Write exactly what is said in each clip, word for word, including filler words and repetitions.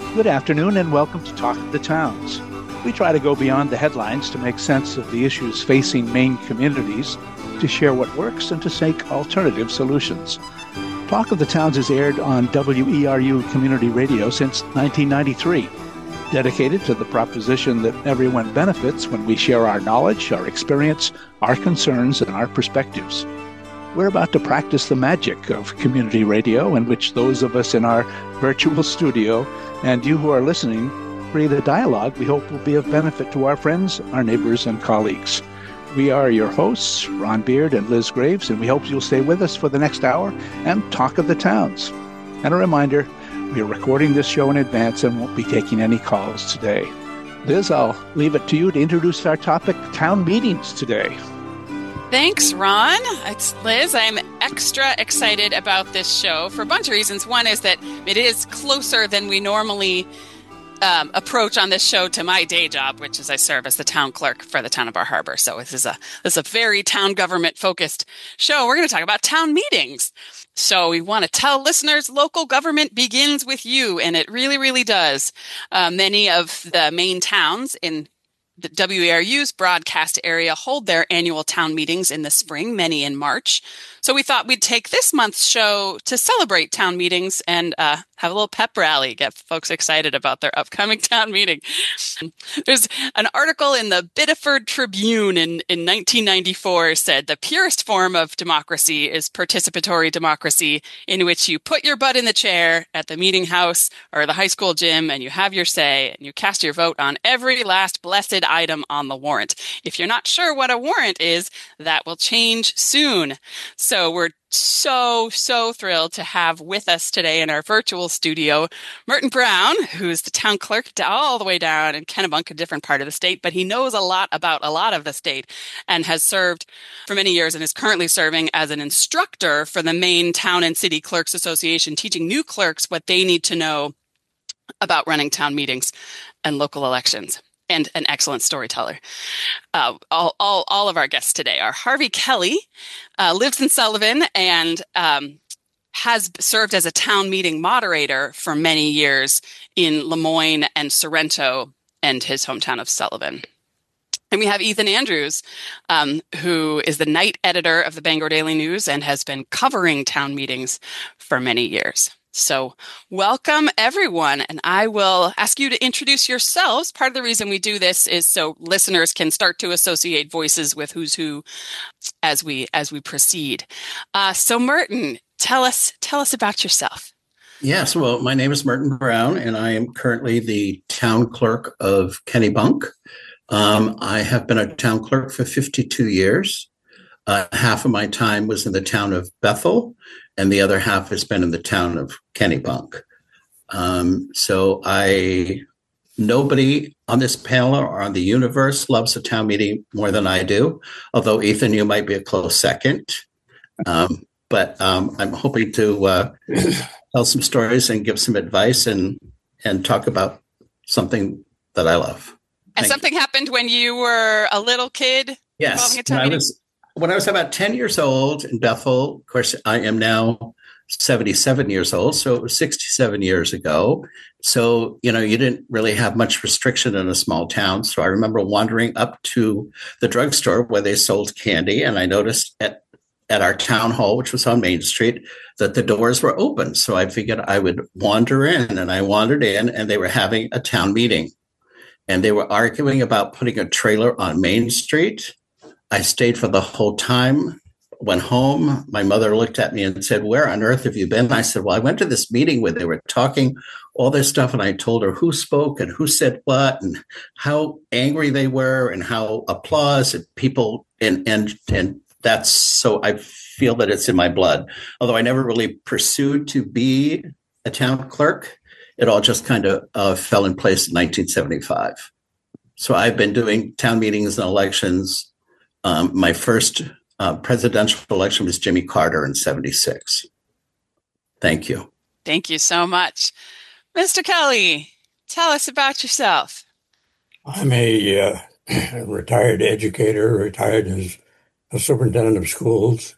Good afternoon and welcome to Talk of the Towns. We try to go beyond the headlines to make sense of the issues facing Maine communities, to share what works and to seek alternative solutions. Talk of the Towns is aired on W E R U Community Radio since nineteen ninety-three, dedicated to the proposition that everyone benefits when we share our knowledge, our experience, our concerns, and our perspectives. We're about to practice the magic of community radio, in which those of us in our virtual studio and you who are listening create a dialogue we hope will be of benefit to our friends, our neighbors, and colleagues. We are your hosts, Ron Beard and Liz Graves, and we hope you'll stay with us for the next hour and talk of the towns. And a reminder, we are recording this show in advance and won't be taking any calls today. Liz, I'll leave it to you to introduce our topic, town meetings, today. Thanks, Ron. It's Liz. I'm extra excited about this show for a bunch of reasons. One is that it is closer than we normally um, approach on this show to my day job, which is I serve as the town clerk for the town of Bar Harbor. So this is a this is a very town government focused show. We're going to talk about town meetings. So we want to tell listeners local government begins with you, and it really, really does. Uh, many of the main towns in the W E R U's broadcast area hold their annual town meetings in the spring, many in March. So we thought we'd take this month's show to celebrate town meetings and uh, have a little pep rally, get folks excited about their upcoming town meeting. There's an article in the Biddeford Tribune in, in nineteen ninety-four said the purest form of democracy is participatory democracy, in which you put your butt in the chair at the meeting house or the high school gym and you have your say and you cast your vote on every last blessed item on the warrant. If you're not sure what a warrant is, that will change soon. So we're so, so thrilled to have with us today in our virtual studio, Merton Brown, who's the town clerk all the way down in Kennebunk, a different part of the state, but he knows a lot about a lot of the state and has served for many years and is currently serving as an instructor for the Maine Town and City Clerks Association, teaching new clerks what they need to know about running town meetings and local elections. And an excellent storyteller. Uh, all, all, all of our guests today are Harvey Kelly, uh, lives in Sullivan, and um, has served as a town meeting moderator for many years in Lemoyne and Sorrento and his hometown of Sullivan. And we have Ethan Andrews, um, who is the night editor of the Bangor Daily News and has been covering town meetings for many years. So welcome, everyone, and I will ask you to introduce yourselves. Part of the reason we do this is so listeners can start to associate voices with who's who as we as we proceed. Uh, so, Merton, tell us tell us about yourself. Yes, well, my name is Merton Brown, and I am currently the town clerk of Kennebunk. Um, I have been a town clerk for fifty-two years. Uh, half of my time was in the town of Bethel, and the other half has been in the town of Kennebunk. Um, so I, nobody on this panel or on the universe loves a town meeting more than I do, although Ethan, you might be a close second. Um, but um, I'm hoping to uh, tell some stories and give some advice and, and talk about something that I love. And Thank something you. happened when you were a little kid? Yes, a town when I meeting? was when I was about ten years old in Bethel. Of course, I am now seventy-seven years old, so it was sixty-seven years ago. So, you know, you didn't really have much restriction in a small town. So I remember wandering up to the drugstore where they sold candy, and I noticed at at our town hall, which was on Main Street, that the doors were open. So I figured I would wander in, and I wandered in, and they were having a town meeting. And they were arguing about putting a trailer on Main Street. I stayed for the whole time, went home. My mother looked at me and said, "Where on earth have you been?" I said, "Well, I went to this meeting where they were talking all this stuff." And I told her who spoke and who said what and how angry they were and how applause and people and, and, and that's so I feel that it's in my blood. Although I never really pursued to be a town clerk, it all just kind of uh, fell in place in nineteen seventy-five. So I've been doing town meetings and elections. Um, my first uh, presidential election was Jimmy Carter in seventy-six. Thank you. Thank you so much. Mister Kelly, tell us about yourself. I'm a uh, retired educator, retired as a superintendent of schools.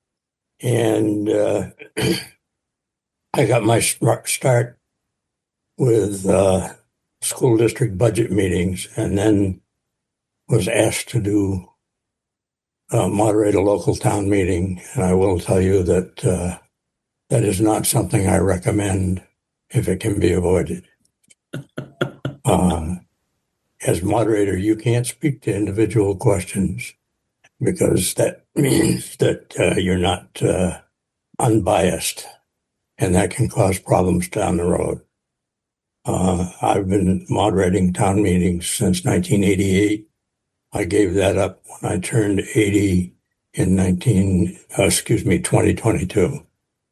And uh, I got my start with uh, school district budget meetings, and then was asked to do uh, moderate a local town meeting. And I will tell you that uh, that is not something I recommend if it can be avoided. uh, as moderator, you can't speak to individual questions because that means that uh, you're not uh, unbiased, and that can cause problems down the road. Uh, I've been moderating town meetings since nineteen eighty-eight. I gave that up when I turned eighty in nineteen, uh, excuse me, twenty twenty-two.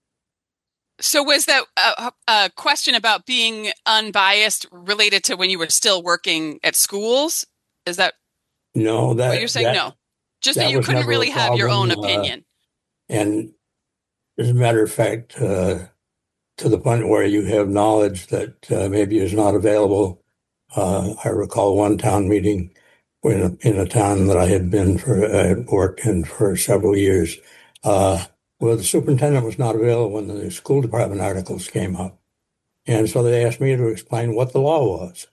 So was that a, a question about being unbiased related to when you were still working at schools? Is that no? That what you're saying? That, no, just that that you couldn't really have your own opinion. Uh, and as a matter of fact, uh, to the point where you have knowledge that uh, maybe is not available. Uh, I recall one town meeting in a, in a town that I had been for, I had worked in for several years. Uh, well, the superintendent was not available when the school department articles came up. And so they asked me to explain what the law was.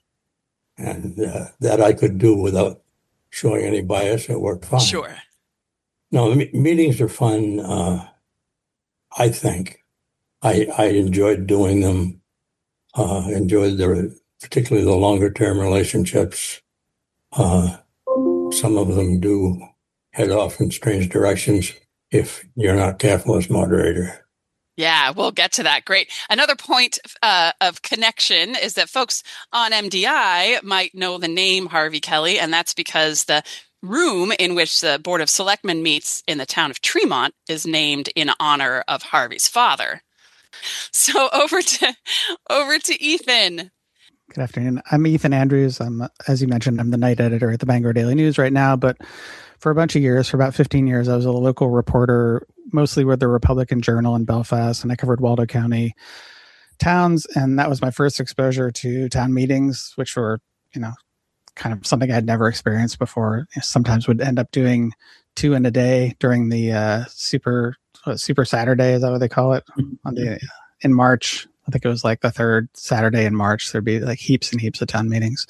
And uh, that I could do without showing any bias. It worked fine. Sure. No, me- meetings are fun, uh, I think. I, I enjoyed doing them, uh, enjoyed the, particularly the longer term relationships. Uh, some of them do head off in strange directions if you're not careful as moderator. Yeah, we'll get to that. Great. Another point uh, of connection is that folks on M D I might know the name Harvey Kelly, and that's because the room in which the Board of Selectmen meets in the town of Tremont is named in honor of Harvey's father. So over to over to Ethan. Good afternoon. I'm Ethan Andrews. I'm, as you mentioned, I'm the night editor at the Bangor Daily News right now. But for a bunch of years, for about fifteen years, I was a local reporter, mostly with the Republican Journal in Belfast, and I covered Waldo County towns. And that was my first exposure to town meetings, which were, you know, kind of something I'd never experienced before. Sometimes would end up doing two in a day during the uh, super what, super Saturday. Is that what they call it? On the in March. I think it was like the third Saturday in March. There'd be like heaps and heaps of town meetings.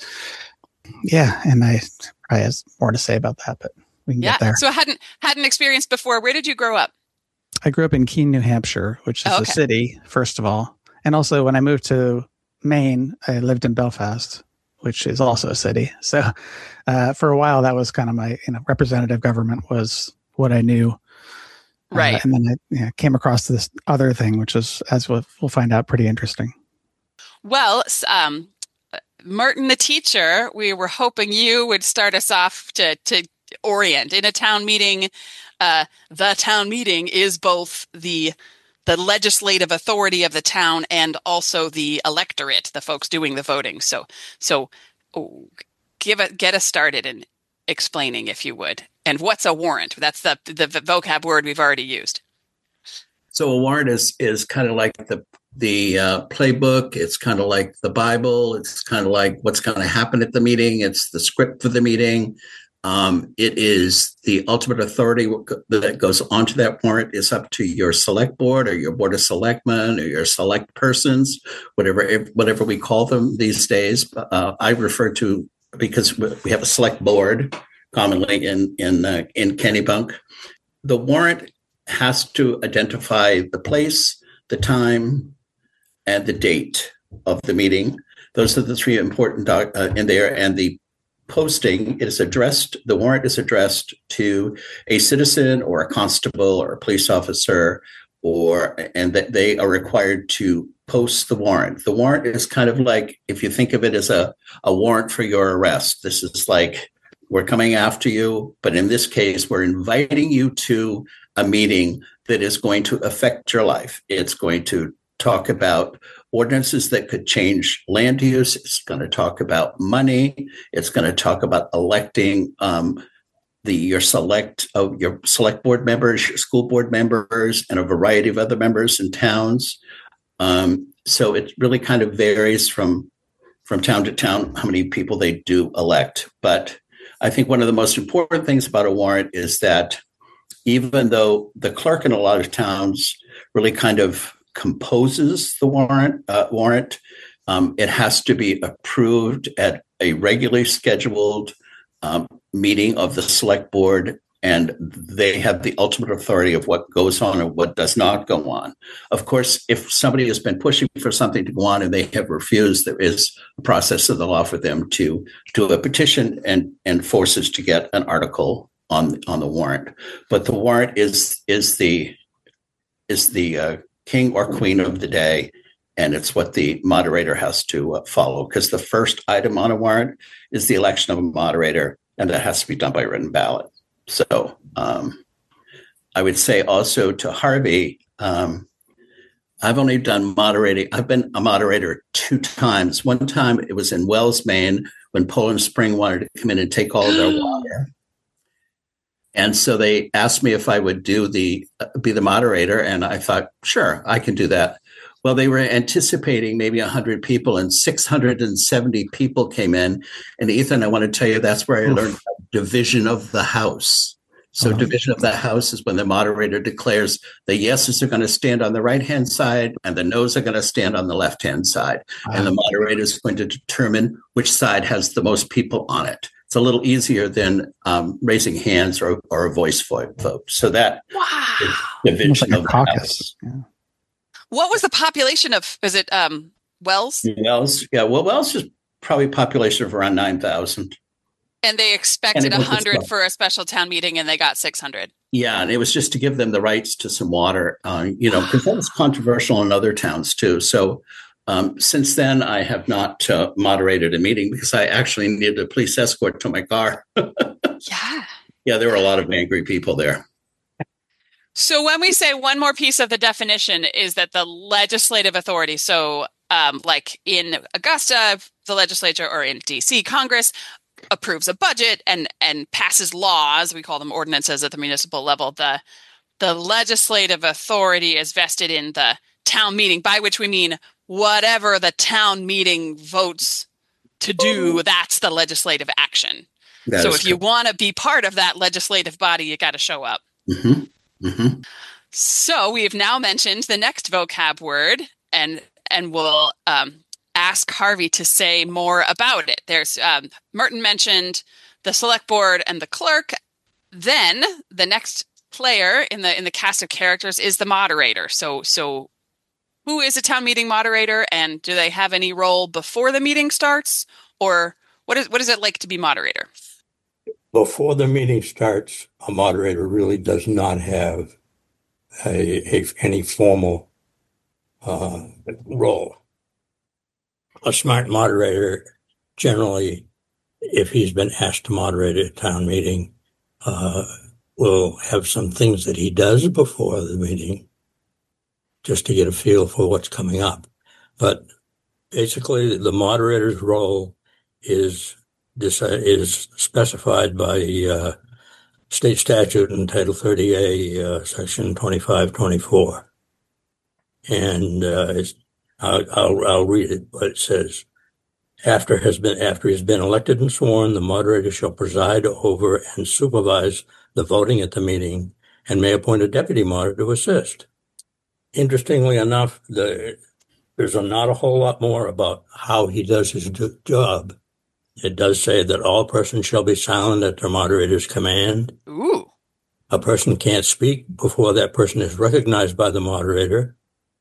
Yeah, and I probably has more to say about that, but we can yeah. get there. So hadn't hadn't experienced before. Where did you grow up? I grew up in Keene, New Hampshire, which is oh, okay. a city, first of all. And also when I moved to Maine, I lived in Belfast, which is also a city. So uh, for a while, that was kind of my, you know, representative government was what I knew. Right. Uh, and then I you know, came across this other thing, which is, as we'll, we'll find out, pretty interesting. Well, um, Martin, the teacher, we were hoping you would start us off to, to orient. In a town meeting, uh, the town meeting is both the the legislative authority of the town and also the electorate, the folks doing the voting. So, so oh, give a, get us started in explaining, if you would. And what's a warrant? That's the the vocab word we've already used. So a warrant is is kind of like the the uh, playbook. It's kind of like the Bible. It's kind of like what's going to happen at the meeting. It's the script for the meeting. Um, it is the ultimate authority that goes onto that warrant is up to your select board or your board of selectmen or your select persons, whatever whatever we call them these days. Uh, I refer to, because we have a select board commonly in in uh, in Kennebunk. The warrant has to identify the place, the time, and the date of the meeting. Those are the three important doc- uh, in there. And the posting is addressed, the warrant is addressed to a citizen or a constable or a police officer, or and that they are required to post the warrant. The warrant is kind of like, if you think of it as a, a warrant for your arrest, this is like, we're coming after you, but in this case, we're inviting you to a meeting that is going to affect your life. It's going to talk about ordinances that could change land use. It's going to talk about money. It's going to talk about electing um, the your select uh, your select board members, your school board members, and a variety of other members in towns. Um, so it really kind of varies from from town to town how many people they do elect. But I think one of the most important things about a warrant is that even though the clerk in a lot of towns really kind of composes the warrant, uh, warrant, Um, it has to be approved at a regularly scheduled um, meeting of the select board, and they have the ultimate authority of what goes on and what does not go on. Of course, if somebody has been pushing for something to go on and they have refused, there is a process of the law for them to do a petition and, and forces to get an article on on the warrant. But the warrant is is the is the uh, king or queen of the day, and it's what the moderator has to uh, follow, because the first item on a warrant is the election of a moderator, and that has to be done by written ballot. So um, I would say also to Harvey, um, I've only done moderating. I've been a moderator two times. One time it was in Wells, Maine, when Poland Spring wanted to come in and take all of their water. And so they asked me if I would do the uh, be the moderator, and I thought, sure, I can do that. Well, they were anticipating maybe one hundred people, and six hundred seventy people came in. And Ethan, I want to tell you, that's where I learned division of the House. So uh-huh. Division of the House is when the moderator declares the yeses are going to stand on the right-hand side and the noes are going to stand on the left-hand side. Uh-huh. And the moderator is going to determine which side has the most people on it. It's a little easier than um, raising hands or, or a voice vote. So that wow. is division like of a the caucus. House. Yeah. What was the population of, is it um, Wells? Wells, yeah. Well, Wells is probably a population of around nine thousand. And they expected one hundred for a special town meeting, and they got six hundred. Yeah, and it was just to give them the rights to some water, uh, you know, because that was controversial in other towns too. So um, since then, I have not uh, moderated a meeting because I actually needed a police escort to my car. Yeah. Yeah, there were a lot of angry people there. So when we say one more piece of the definition is that the legislative authority, so um, like in Augusta, the legislature, or in D C, Congress approves a budget and and passes laws, we call them ordinances at the municipal level, the the legislative authority is vested in the town meeting, by which we mean whatever the town meeting votes to do, that's the legislative action. That so if true. You want to be part of that legislative body, you got to show up. Mm-hmm. Mm-hmm. So we've now mentioned the next vocab word, and and we'll um, ask Harvey to say more about it. There's um, Merton mentioned the select board and the clerk. Then the next player in the in the cast of characters is the moderator. So so who is a town meeting moderator, and do they have any role before the meeting starts, or what is what is it like to be moderator? Before the meeting starts, a moderator really does not have a, a any formal uh, role. A smart moderator, generally, if he's been asked to moderate a town meeting, uh, will have some things that he does before the meeting just to get a feel for what's coming up. But basically, the moderator's role is This uh, is specified by uh, state statute in Title thirty A, uh, Section twenty-five twenty-four. And uh, it's, I'll, I'll, I'll read it, but it says, after has been after he has been elected and sworn, the moderator shall preside over and supervise the voting at the meeting and may appoint a deputy moderator to assist. Interestingly enough, the, there's a, not a whole lot more about how he does his do, job. It does say that all persons shall be silent at their moderator's command. Ooh. A person can't speak before that person is recognized by the moderator,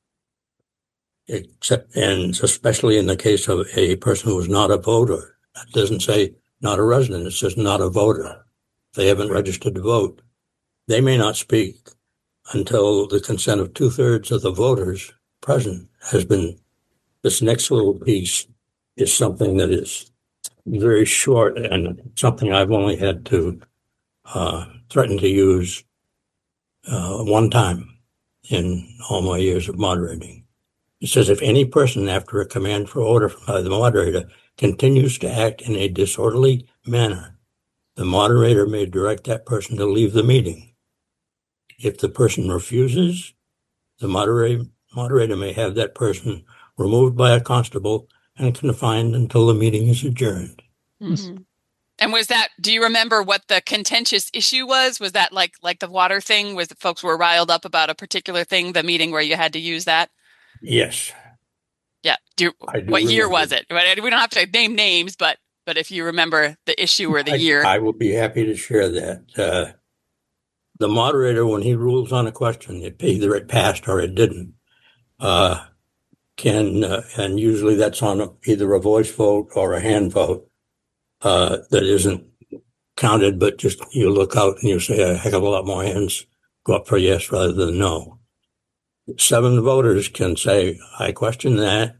except, and especially in the case of a person who is not a voter. It doesn't say not a resident, it says not a voter. They haven't registered to vote. They may not speak until the consent of two-thirds of the voters present has been. This next little piece is something that is very short and something I've only had to uh, threaten to use uh, one time in all my years of moderating. It says, if any person, after a command for order by the moderator, continues to act in a disorderly manner, the moderator may direct that person to leave the meeting. If the person refuses, the moderator, moderator may have that person removed by a constable and confined until the meeting is adjourned. Mm-hmm. And was that, do you remember what the contentious issue was? Was that like like the water thing? Was the folks were riled up about a particular thing, the meeting where you had to use that? Yes. Yeah. Do, I do what year remember. was it? We don't have to name names, but but if you remember the issue or the I, year. I will be happy to share that. Uh, the moderator, when he rules on a question, it, either it passed or it didn't, uh, can, uh, and usually that's on a, either a voice vote or a hand vote uh, that isn't counted, but just you look out and you say a heck of a lot more hands go up for yes rather than no. Seven voters can say, I question that,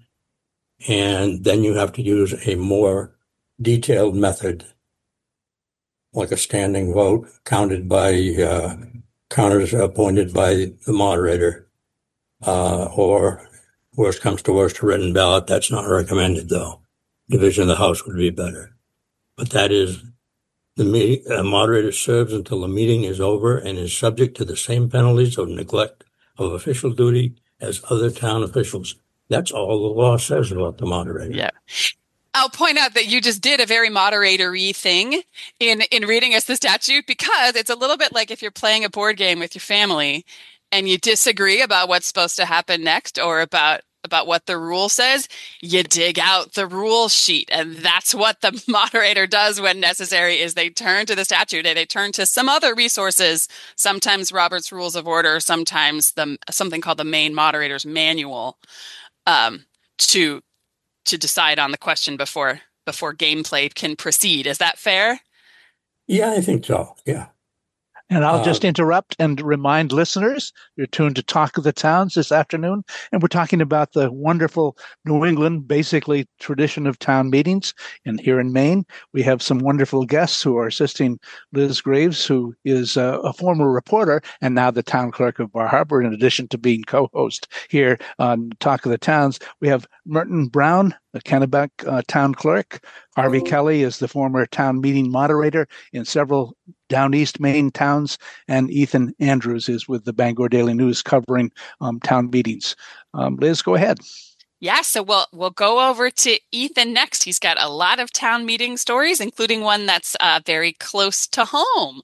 and then you have to use a more detailed method, like a standing vote, counted by uh, counters appointed by the moderator, uh, or worst comes to worst, a written ballot. That's not recommended, though. Division of the House would be better. But that is, the meeting, a moderator serves until the meeting is over and is subject to the same penalties of neglect of official duty as other town officials. That's all the law says about the moderator. Yeah. I'll point out that you just did a very moderatory thing in, in reading us the statute, because it's a little bit like if you're playing a board game with your family and you disagree about what's supposed to happen next or about, about what the rule says, you dig out the rule sheet. And that's what the moderator does when necessary, is they turn to the statute and they turn to some other resources, sometimes Robert's Rules of Order, sometimes the, something called the Maine Moderator's Manual, um, to to decide on the question before before gameplay can proceed. Is that fair? Yeah, I think so. Yeah. And I'll Uh, just interrupt and remind listeners, you're tuned to Talk of the Towns this afternoon, and we're talking about the wonderful New England, basically, tradition of town meetings. And here in Maine, we have some wonderful guests who are assisting Liz Graves, who is uh, a former reporter and now the town clerk of Bar Harbor, in addition to being co-host here on Talk of the Towns. We have Merton Brown, the Kennebec uh, town clerk. Harvey Kelly is the former town meeting moderator in several down east Maine towns, and Ethan Andrews is with the Bangor Daily News covering um, town meetings. Um, Liz, go ahead. Yeah, so we'll we'll go over to Ethan next. He's got a lot of town meeting stories, including one that's uh, very close to home.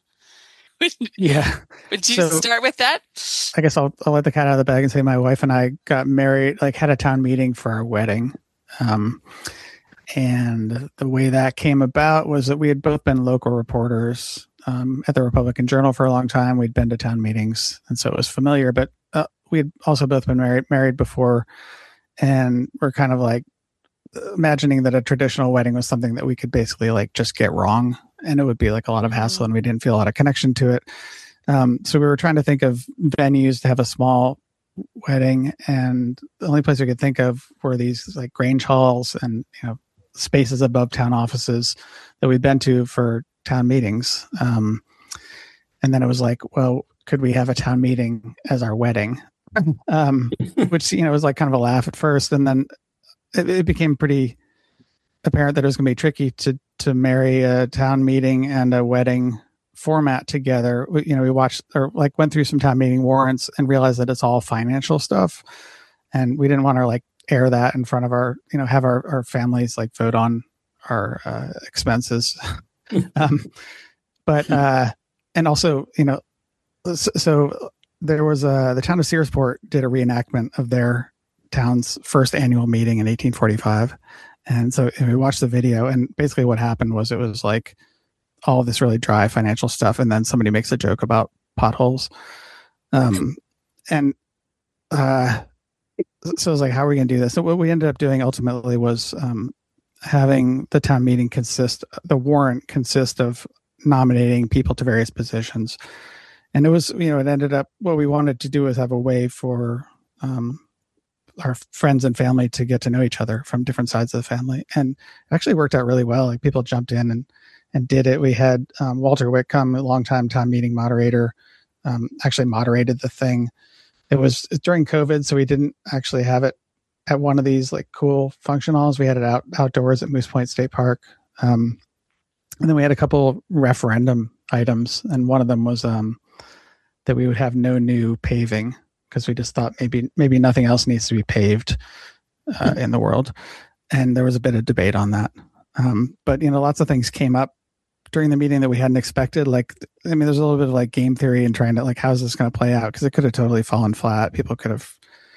Yeah. Would you So- start with that? I guess I'll, I'll let the cat out of the bag and say my wife and I got married, like had a town meeting for our wedding. Um, and the way that came about was that we had both been local reporters um, at the Republican Journal for a long time. We'd been to town meetings, and so it was familiar, but uh, we had also both been married, married before. And we're kind of like imagining that a traditional wedding was something that we could basically like just get wrong, and it would be like a lot of hassle, and we didn't feel a lot of connection to it. Um, so we were trying to think of venues to have a small wedding, and the only place we could think of were these like Grange halls and, you know, spaces above town offices that we'd been to for town meetings. Um, and then it was like, well, could we have a town meeting as our wedding? um, which, you know, was like kind of a laugh at first. And then it, it became pretty apparent that it was going to be tricky to, to marry a town meeting and a wedding format together. We, you know, we watched or like went through some town meeting warrants and realized that it's all financial stuff. And we didn't want to like air that in front of our, you know, have our, our families like vote on our uh, expenses. um, but, uh, and also, you know, so, so there was a, the town of Searsport did a reenactment of their town's first annual meeting in eighteen forty-five. And so and we watched the video, and basically what happened was it was like all this really dry financial stuff. And then somebody makes a joke about potholes. Um, and, uh, so I was like, how are we going to do this? So what we ended up doing ultimately was um, having the town meeting consist, the warrant consist of nominating people to various positions. And it was, you know, it ended up, what we wanted to do was have a way for um, our friends and family to get to know each other from different sides of the family. And it actually worked out really well. Like people jumped in and, and did it. We had um, Walter Whitcomb, a longtime town meeting moderator, um, actually moderated the thing. It was during COVID, so we didn't actually have it at one of these like cool function halls. We had it out outdoors at Moose Point State Park. Um, and then we had a couple referendum items. And one of them was um, that we would have no new paving, because we just thought maybe, maybe nothing else needs to be paved uh, in the world. And there was a bit of debate on that. Um, but, you know, lots of things came up during the meeting that we hadn't expected. Like, I mean, there's a little bit of like game theory and trying to like, how's this going to play out? Because it could have totally fallen flat. People could have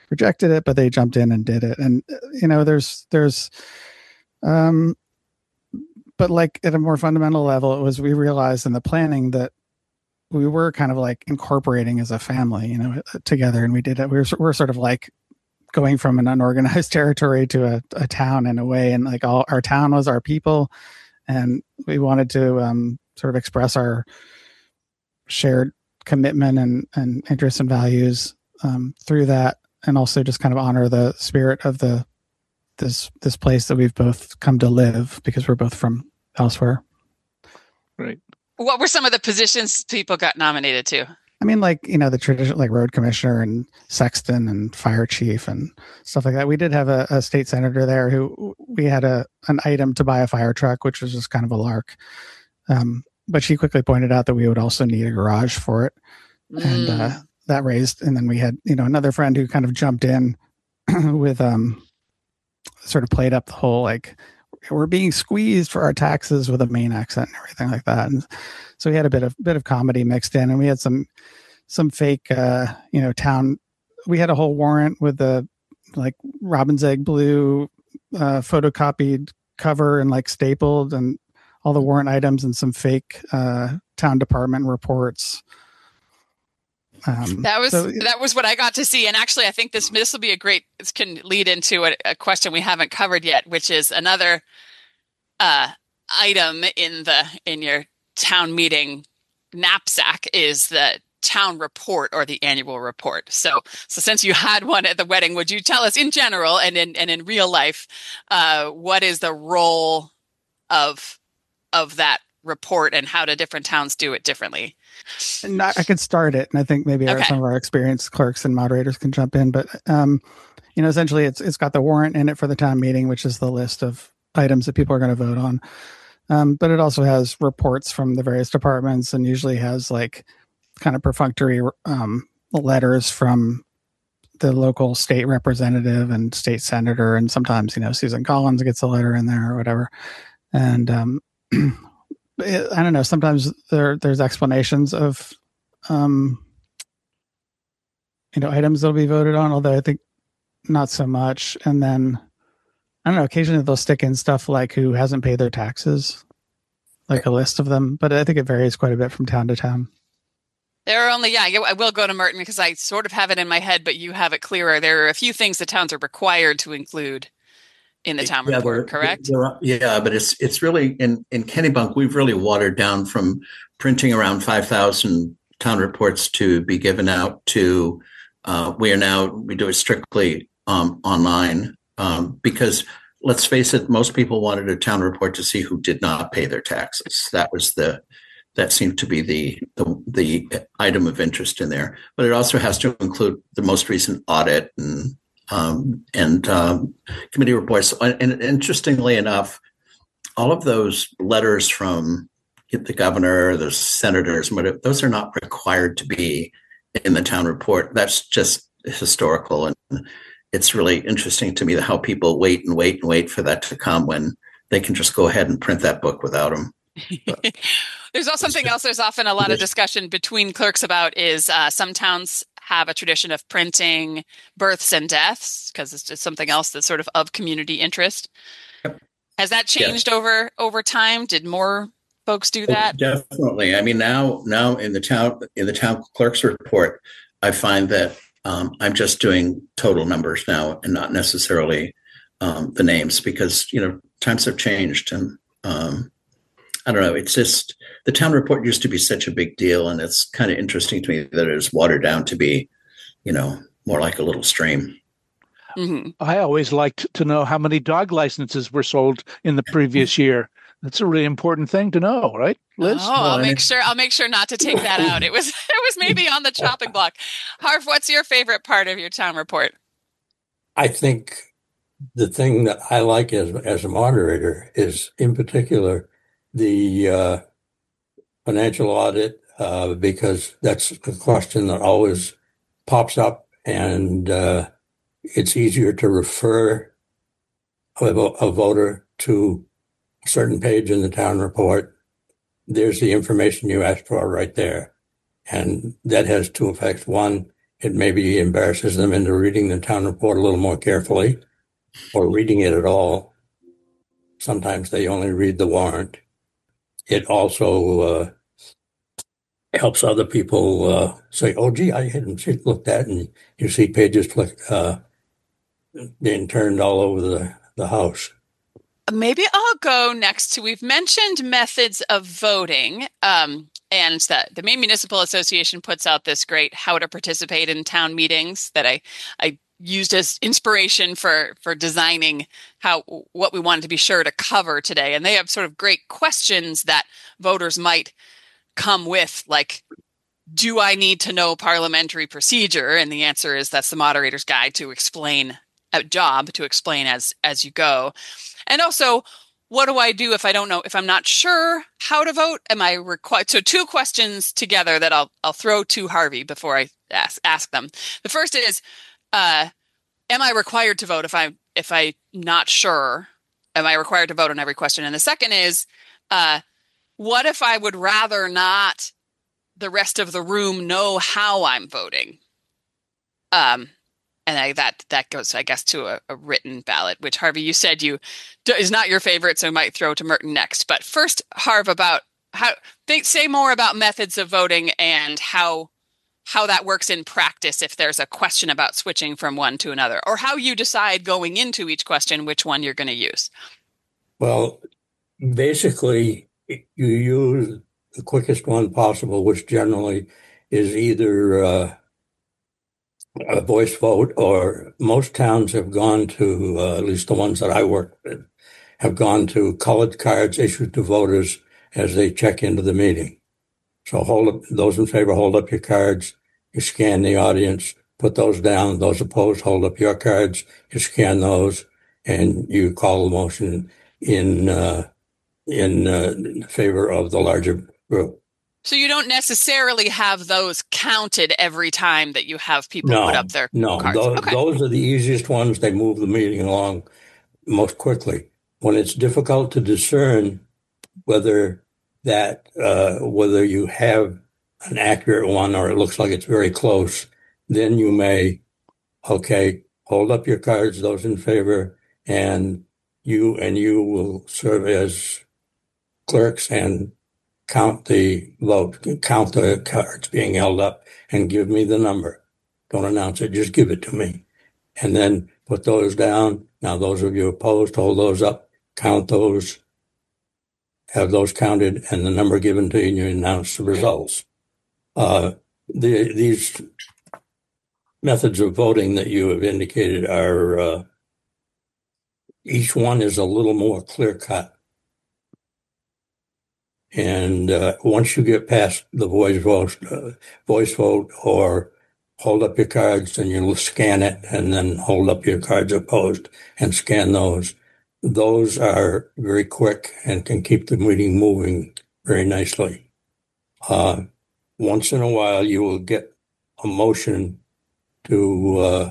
rejected it, but they jumped in and did it. And, you know, there's, there's, um, but like at a more fundamental level, it was, we realized in the planning that we were kind of like incorporating as a family, you know, together. And we did it. We were, we're sort of like going from an unorganized territory to a, a town in a way. And like all our town was our people. And we wanted to um, sort of express our shared commitment and, and interests and values um, through that. And also just kind of honor the spirit of the, this, this place that we've both come to live because we're both from elsewhere. Right. What were some of the positions people got nominated to? I mean, like, you know, the traditional, like road commissioner and sexton and fire chief and stuff like that. We did have a, a state senator there who we had a an item to buy a fire truck, which was just kind of a lark. Um, but she quickly pointed out that we would also need a garage for it. Mm. And uh, that raised, and then we had, you know, another friend who kind of jumped in with, um, sort of played up the whole, like, we're being squeezed for our taxes with a Maine accent and everything like that. And so we had a bit of bit of comedy mixed in, and we had some some fake, uh, you know, town. We had a whole warrant with the like robin's egg blue uh, photocopied cover and like stapled, and all the warrant items and some fake uh, town department reports. Um, that was so, that was what I got to see, and actually, I think this this will be a great. This can lead into a, a question we haven't covered yet, which is another uh, item in the in your town meeting knapsack is the town report or the annual report. So, so since you had one at the wedding, would you tell us in general and in and in real life, uh, what is the role of of that report and how do different towns do it differently? And I, I could start it, and I think maybe okay. our, some of our experienced clerks and moderators can jump in. But um, you know, essentially, it's it's got the warrant in it for the town meeting, which is the list of items that people are going to vote on. Um, but it also has reports from the various departments, and usually has like kind of perfunctory um, letters from the local state representative and state senator, and sometimes, you know, Susan Collins gets a letter in there or whatever. And um, it, I don't know. Sometimes there there's explanations of um, you know, items that'll be voted on, although I think not so much. And then I don't know. Occasionally they'll stick in stuff like who hasn't paid their taxes, like a list of them. But I think it varies quite a bit from town to town. There are only, yeah, I will go to Merton because I sort of have it in my head, but you have it clearer. There are a few things the towns are required to include in the town yeah, report, correct? Yeah, but it's it's really, in, in Kennebunk, we've really watered down from printing around five thousand town reports to be given out to, uh, we are now, we do it strictly um, online um, because, let's face it, most people wanted a town report to see who did not pay their taxes. That was the, that seemed to be the, the the item of interest in there. But it also has to include the most recent audit and um, and um, committee reports. And interestingly enough, all of those letters from the governor, the senators, those are not required to be in the town report. That's just historical. And it's really interesting to me how people wait and wait and wait for that to come when they can just go ahead and print that book without them. There's also something else there's often a lot of discussion between clerks about is uh, some towns have a tradition of printing births and deaths because it's just something else that's sort of of community interest. Yep. Has that changed yes. over over time? Did more folks do that? Oh, definitely. I mean, now now in the town in the town clerk's report, I find that um, I'm just doing total numbers now and not necessarily um, the names because, you know, times have changed and um, I don't know. It's just the town report used to be such a big deal, and it's kind of interesting to me that it is watered down to be, you know, more like a little stream. Mm-hmm. I always liked to know how many dog licenses were sold in the previous year. That's a really important thing to know, right, Liz? Oh, I'll make sure. I'll make sure not to take that out. It was it was maybe on the chopping block. Harv, what's your favorite part of your town report? I think the thing that I like as as a moderator is, in particular, the uh, financial audit, uh, because that's a question that always pops up, and uh, it's easier to refer a, a voter to a certain page in the town report. There's the information you asked for right there. And that has two effects. One, it maybe embarrasses them into reading the town report a little more carefully or reading it at all. Sometimes they only read the warrant. It also uh, helps other people uh, say, oh, gee, I hadn't looked at, and you see pages flick, uh, being turned all over the, the house. Maybe I'll go next to, we've mentioned methods of voting, um, and that the Maine Municipal Association puts out this great how to participate in town meetings that I, I used as inspiration for, for designing how what we wanted to be sure to cover today. And they have sort of great questions that voters might come with, like, do I need to know parliamentary procedure? And the answer is that's the moderator's guide to explain, a job to explain as as you go. And also, what do I do if I don't know, if I'm not sure how to vote? Am I required? So two questions together that I'll I'll throw to Harvey before I ask ask them. The first is, uh, am I required to vote if I if I'm not sure? Am I required to vote on every question? And the second is, uh, what if I would rather not the rest of the room know how I'm voting? Um, and I, that that goes, I guess, to a, a written ballot, which, Harvey, you said you is not your favorite, so I might throw to Merton next. But first, Harv, about how think, say more about methods of voting and how how that works in practice if there's a question about switching from one to another, or how you decide going into each question which one you're going to use. Well, basically, you use the quickest one possible, which generally is either uh, a voice vote, or most towns have gone to, uh, at least the ones that I work with, have gone to colored cards issued to voters as they check into the meeting. So hold up, those in favor, hold up your cards, you scan the audience, put those down. Those opposed, hold up your cards, you scan those, and you call the motion in uh, in uh, favor of the larger group. So you don't necessarily have those counted every time that you have people no, put up their no, cards. Those, Okay. those are the easiest ones. They move the meeting along most quickly. When it's difficult to discern whether that uh, whether you have an accurate one or it looks like it's very close, then you may, okay, hold up your cards, those in favor, and you and you will serve as clerks and count the vote, count the cards being held up, and give me the number. Don't announce it, just give it to me. And then put those down. Now, those of you opposed, hold those up, count those, have those counted, and the number given to you, and you announce the results. Uh, the, these methods of voting that you have indicated are, uh, each one is a little more clear-cut. And uh, once you get past the voice vote, uh, voice vote, or hold up your cards and you scan it, and then hold up your cards opposed and scan those, those are very quick and can keep the meeting moving very nicely. Uh, once in a while, you will get a motion to uh,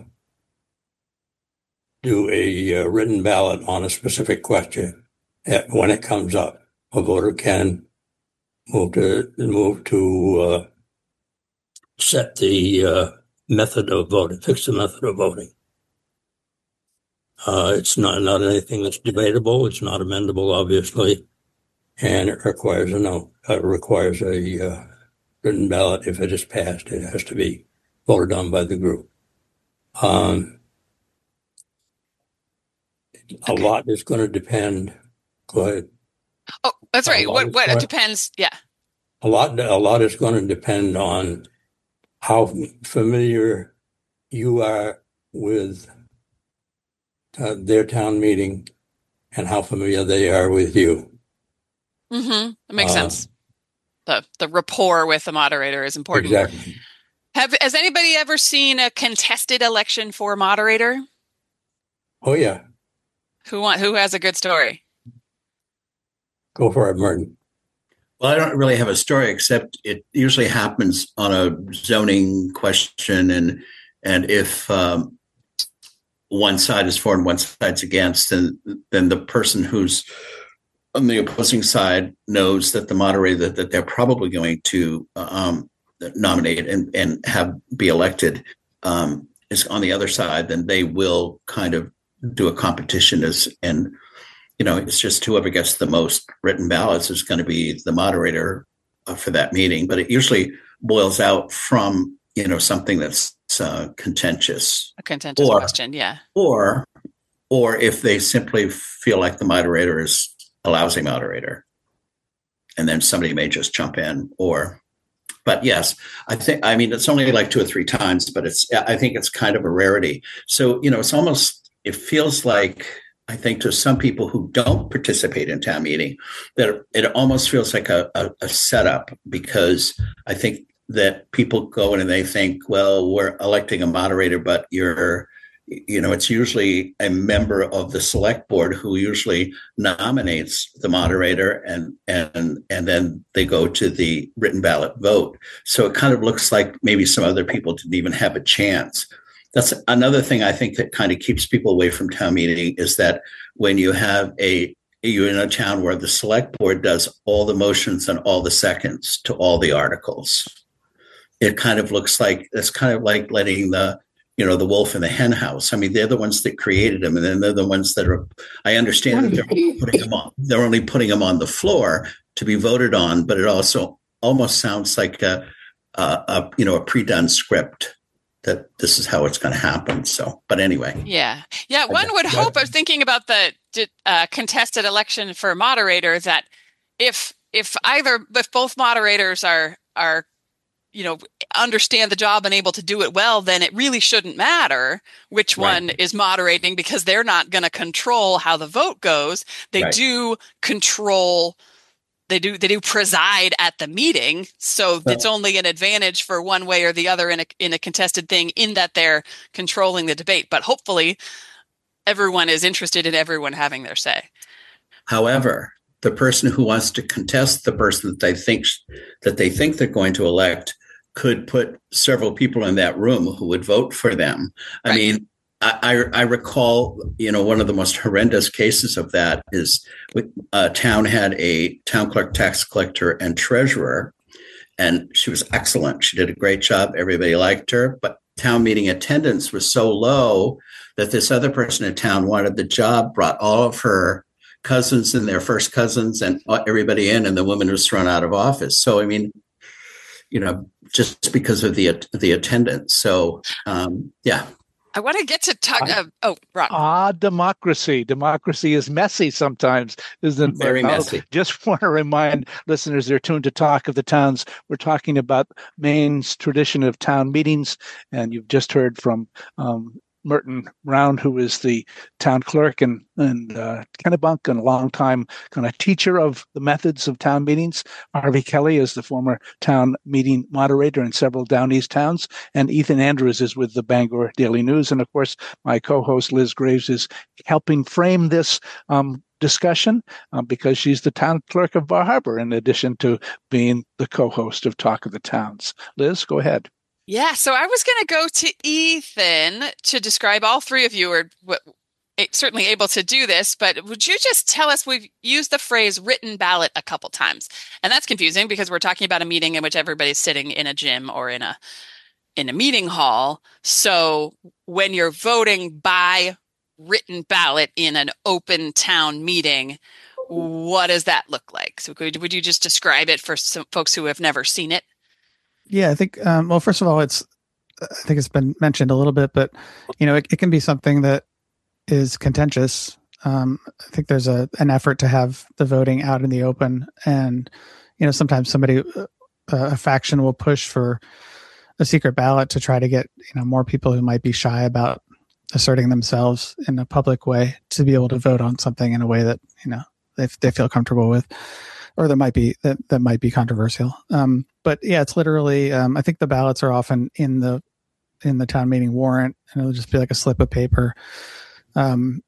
do a uh, written ballot on a specific question. At, when it comes up, a voter can move to move to uh, set the uh, method of voting, fix the method of voting. Uh, it's not not anything that's debatable. It's not amendable, obviously, and it requires a no. It requires a uh, written ballot. If it is passed, it has to be voted on by the group. Um, a Okay. lot is going to depend. Go ahead. Oh, that's right. A lot What is what going- it depends. Yeah. A lot, a lot is going to depend on how familiar you are with uh, their town meeting and how familiar they are with you. Mm-hmm. That makes Uh, sense. The the rapport with the moderator is important. Exactly. Have has anybody ever seen a contested election for moderator? Oh, yeah. Who want who has a good story? Go for it, Merton. Well, I don't really have a story, except it usually happens on a zoning question, and and if um, one side is for and one side's against, then then the person who's on the opposing side knows that the moderator that, that they're probably going to um, nominate and, and have be elected um, is on the other side, then they will kind of do a competition as, and, you know, it's just whoever gets the most written ballots is going to be the moderator uh, for that meeting. But it usually boils out from, you know, something that's uh, contentious. A contentious or, question, yeah. Or, or if they simply feel like the moderator is a lousy moderator, and then somebody may just jump in. Or, but yes, I think, I mean, it's only like two or three times, but it's, I think it's kind of a rarity. So, you know, it's almost, it feels like, I think to some people who don't participate in town meeting, that it almost feels like a, a, a setup, because I think that people go in and they think, well, we're electing a moderator, but you're, you know, it's usually a member of the select board who usually nominates the moderator, and and and then they go to the written ballot vote. So it kind of looks like maybe some other people didn't even have a chance. That's another thing I think that kind of keeps people away from town meeting, is that when you have a, you're in a town where the select board does all the motions and all the seconds to all the articles, it kind of looks like, it's kind of like letting the, you know, the wolf in the hen house. I mean, they're the ones that created them, and then they're the ones that are, I understand that they're only putting them on, they're only putting them on the floor to be voted on, but it also almost sounds like a, a, a you know, a pre-done script that this is how it's going to happen. So, but anyway. Yeah. Yeah. One would hope, I was thinking about the uh, contested election for moderator, that if, if either, if both moderators are, are, you know, understand the job and able to do it well, then it really shouldn't matter which right. one is moderating, because they're not going to control how the vote goes. They right. do control They do they do preside at the meeting, so well, it's only an advantage for one way or the other in a in a contested thing, in that they're controlling the debate. But hopefully, everyone is interested in everyone having their say. However, the person who wants to contest the person that they think that they think they're going to elect could put several people in that room who would vote for them. I right. mean. I, I recall, you know, one of the most horrendous cases of that is a town had a town clerk, tax collector, and treasurer, and she was excellent. She did a great job. Everybody liked her, but town meeting attendance was so low that this other person in town wanted the job, brought all of her cousins and their first cousins and everybody in, and the woman was thrown out of office. So, I mean, you know, just because of the the attendance. So, um, yeah. I want to get to talk. Uh, oh, Ron. Ah, democracy. Democracy is messy sometimes, isn't it? Very messy. Just want to remind listeners they're tuned to Talk of the Towns. We're talking about Maine's tradition of town meetings, and you've just heard from um, Merton Round, who is the town clerk and and uh, Kennebunk, and a longtime kind of teacher of the methods of town meetings. Harvey Kelly is the former town meeting moderator in several Down East towns, and Ethan Andrews is with the Bangor Daily News. And of course, my co-host Liz Graves is helping frame this um, discussion uh, because she's the town clerk of Bar Harbor, in addition to being the co-host of Talk of the Towns. Liz, go ahead. Yeah, so I was going to go to Ethan to describe, all three of you are certainly able to do this, but would you just tell us, we've used the phrase written ballot a couple times, and that's confusing because we're talking about a meeting in which everybody's sitting in a gym or in a in a meeting hall. So when you're voting by written ballot in an open town meeting, what does that look like? So could, would you just describe it for some folks who have never seen it? Yeah, I think, um, well, first of all, it's, I think it's been mentioned a little bit, but, you know, it, it can be something that is contentious. Um, I think there's a an effort to have the voting out in the open. And, you know, sometimes somebody, uh, a faction will push for a secret ballot to try to get, you know, more people who might be shy about asserting themselves in a public way to be able to vote on something in a way that, you know, they, they feel comfortable with. Or that might be that, that might be controversial. Um, but yeah, it's literally. Um, I think the ballots are often in the in the town meeting warrant, and it'll just be like a slip of paper. Um,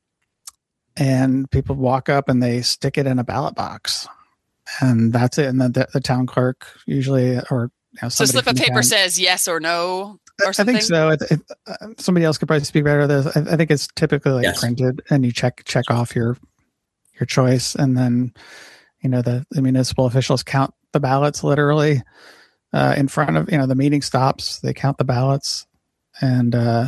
and people walk up and they stick it in a ballot box, and that's it. And then the, the town clerk usually, or you know, so slip of paper town, says yes or no. Or something? I think so. It, it, uh, somebody else could probably speak better to this. I, I think it's typically like yes. printed, and you check check off your your choice, and then. You know, the, the municipal officials count the ballots literally uh, in front of, you know, the meeting stops. They count the ballots. and uh,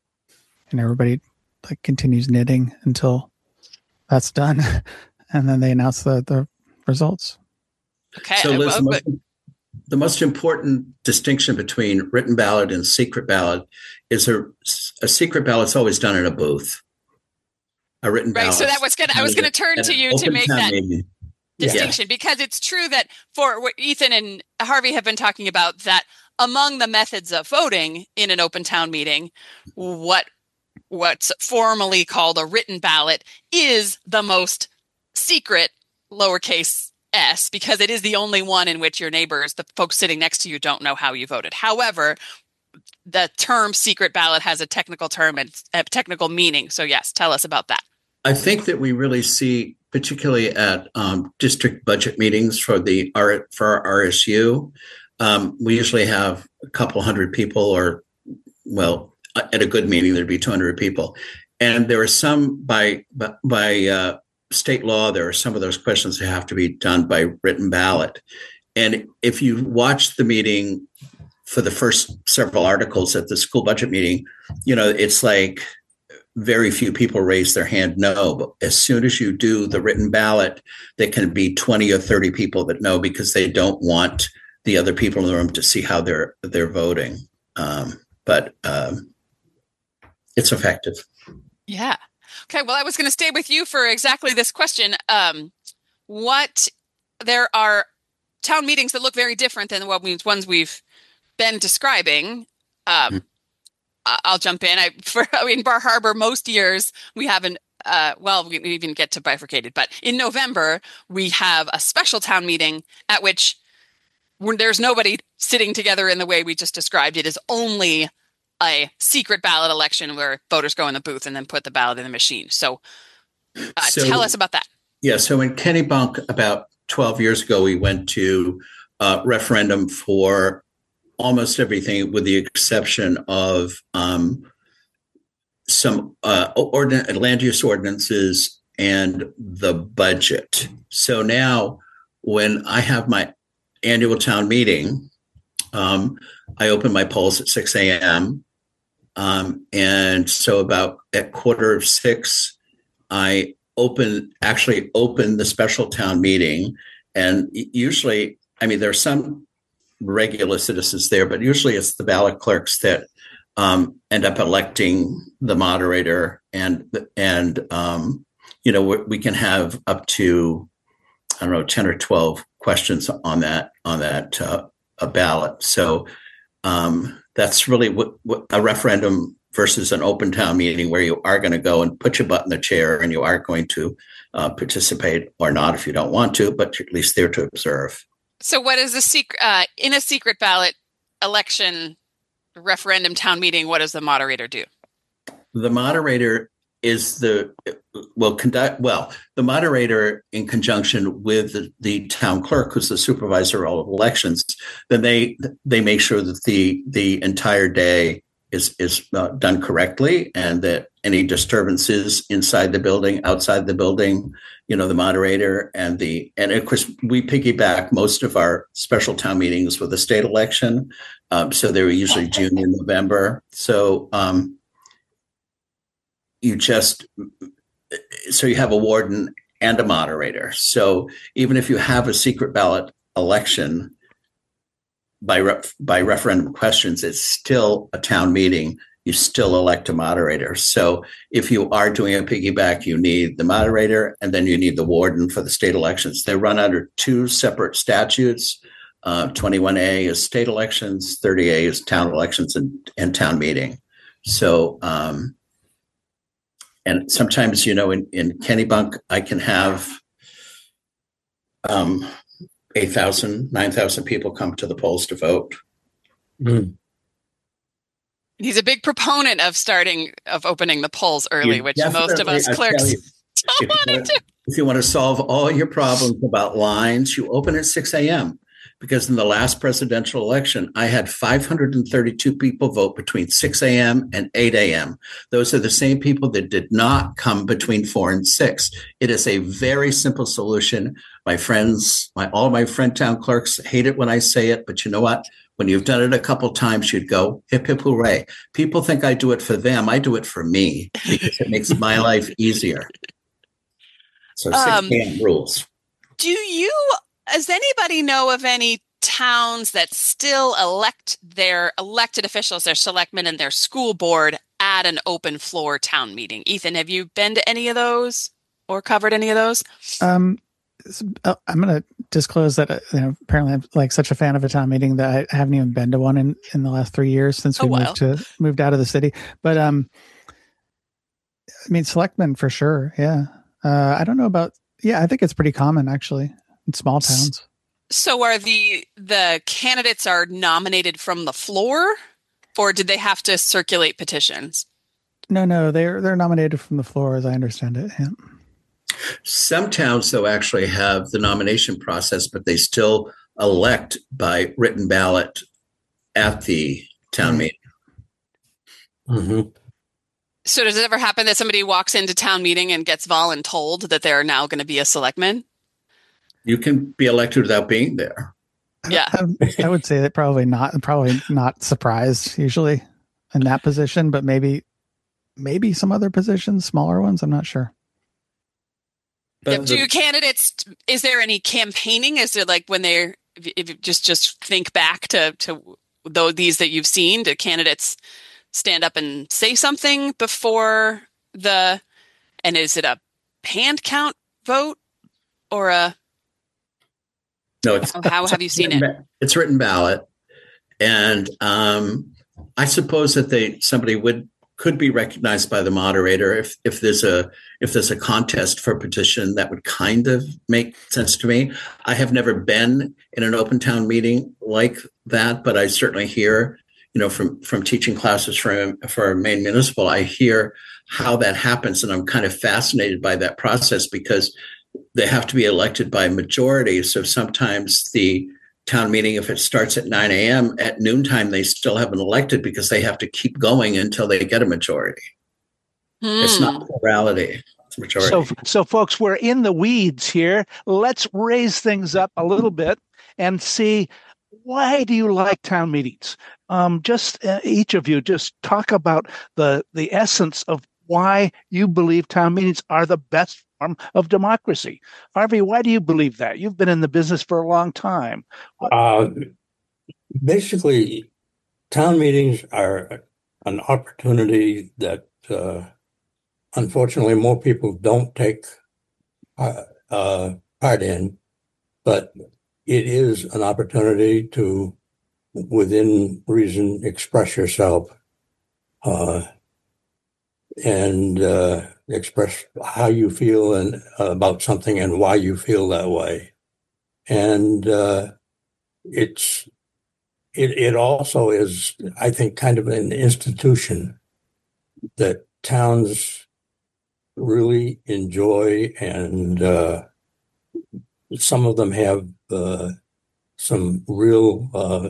and everybody like continues knitting until that's done, and then they announce the the results. Okay. So, Liz, I, the, most, the most important distinction between written ballot and secret ballot is a, a secret ballot's always done in a booth. A written right. ballot. So that was going. I was going to turn to you to make that meeting. distinction, yeah. Because it's true that for what Ethan and Harvey have been talking about, that among the methods of voting in an open town meeting, what what's formally called a written ballot is the most secret, lowercase s, because it is the only one in which your neighbors, the folks sitting next to you, don't know how you voted. However, the term secret ballot has a technical term and a technical meaning. So yes, tell us about that. I think that we really see, particularly at um, district budget meetings for the for our R S U, um, we usually have a couple hundred people, or well, at a good meeting there'd be two hundred people, and there are some by by uh, state law. There are some of those questions that have to be done by written ballot, and if you watch the meeting for the first several articles at the school budget meeting, you know, it's like very few people raise their hand no. But as soon as you do the written ballot, there can be twenty or thirty people that no, because they don't want the other people in the room to see how they're they're voting. Um, but um, it's effective. Yeah. Okay. Well, I was going to stay with you for exactly this question. Um, what there are town meetings that look very different than what we, ones we've been describing. Um, mm-hmm. I'll jump in. I for in Bar Harbor, most years we haven't. Uh, well, we even get to bifurcated, but in November we have a special town meeting at which when there's nobody sitting together in the way we just described. It is only a secret ballot election where voters go in the booth and then put the ballot in the machine. So, uh, so tell us about that. Yeah. So in Kennebunk about twelve years ago, we went to a referendum for almost everything, with the exception of um, some uh, ordin- land use ordinances and the budget. So now when I have my annual town meeting, um, I open my polls at six a.m. Um, and so about at quarter of six, I open, actually open the special town meeting. And usually, I mean, there are some regular citizens there, but usually it's the ballot clerks that um, end up electing the moderator, and and um, you know we, we can have up to I don't know ten or twelve questions on that on that uh, a ballot. So um, that's really what, what a referendum versus an open town meeting, where you are going to go and put your butt in the chair and you are going to uh, participate or not if you don't want to, but you're at least there to observe. So what is a secret uh, in a secret ballot election referendum town meeting? What does the moderator do? The moderator is the will conduct well. The moderator, in conjunction with the, the town clerk, who's the supervisor of all elections, then they they make sure that the the entire day is is uh, done correctly, and that any disturbances inside the building, outside the building, you know, the moderator and the, and of course we piggyback most of our special town meetings with the state election. Um, so they were usually June and November. So um, you just, so you have a warden and a moderator. So even if you have a secret ballot election by, ref, by referendum questions, it's still a town meeting. You still elect a moderator. So if you are doing a piggyback, you need the moderator, and then you need the warden for the state elections. They run under two separate statutes. Uh, twenty-one A is state elections, thirty A is town elections and, and town meeting. So, um, and sometimes, you know, in, in Kennebunk, I can have um, eight thousand, nine thousand people come to the polls to vote. Mm. He's a big proponent of starting, of opening the polls early, You which most of us I clerks you, don't want to do. If you want to solve all your problems about lines, you open at six a.m. Because in the last presidential election, I had five hundred thirty-two people vote between six a.m. and eight a.m. Those are the same people that did not come between four and six. It is a very simple solution. My friends, my all my friend town clerks hate it when I say it, but you know what? When you've done it a couple times, you'd go, hip, hip, hooray. People think I do it for them. I do it for me because it makes my life easier. So six Um, a.m. rules. Do you, does anybody know of any towns that still elect their elected officials, their selectmen and their school board at an open floor town meeting? Ethan, have you been to any of those or covered any of those? Um, I'm going to disclose that uh, you know, apparently I'm like such a fan of a town meeting that I haven't even been to one in, in the last three years since we Oh, wow. moved to moved out of the city. But um, I mean, selectmen for sure. Yeah. Uh, I don't know about. Yeah, I think it's pretty common actually in small towns. So are the the candidates are nominated from the floor, or did they have to circulate petitions? No, no, they're they're nominated from the floor, as I understand it. Yeah. Some towns, though, actually have the nomination process, but they still elect by written ballot at the town Mm. meeting. Mm-hmm. So does it ever happen that somebody walks into town meeting and gets voluntold that they're now going to be a selectman? You can be elected without being there. I- Yeah. I, I would say that probably not probably not surprised usually in that position, but maybe maybe some other positions, smaller ones. I'm not sure. Yeah, But do the- candidates, is there any campaigning? Is there like when they're, if you, if you just just think back to to though these that you've seen, do candidates stand up and say something before the, and is it a hand count vote or a, no, it's how, how have you seen it? It's written ballot, and um, I suppose that they somebody would could be recognized by the moderator if if there's a if there's a contest for a petition. That would kind of make sense to me. I have never been in an open town meeting like that, but I certainly hear, you know, from from teaching classes for for Maine Municipal, I hear how that happens, and I'm kind of fascinated by that process because they have to be elected by majority. So sometimes the town meeting, if it starts at nine a.m., at noontime, they still haven't elected because they have to keep going until they get a majority. Hmm. It's not plurality, it's majority. So, so folks, we're in the weeds here. Let's raise things up a little bit and see, why do you like town meetings? Um, just uh, each of you, just talk about the the essence of why you believe town meetings are the best form of democracy. Harvey, why do you believe that? You've been in the business for a long time. Uh, basically, town meetings are an opportunity that, uh, unfortunately, more people don't take uh, uh, part in, but it is an opportunity to, within reason, express yourself uh, and uh, express how you feel and uh, about something and why you feel that way. And uh, it's it it also is, I think, kind of an institution that towns really enjoy, and uh, some of them have uh, some real uh,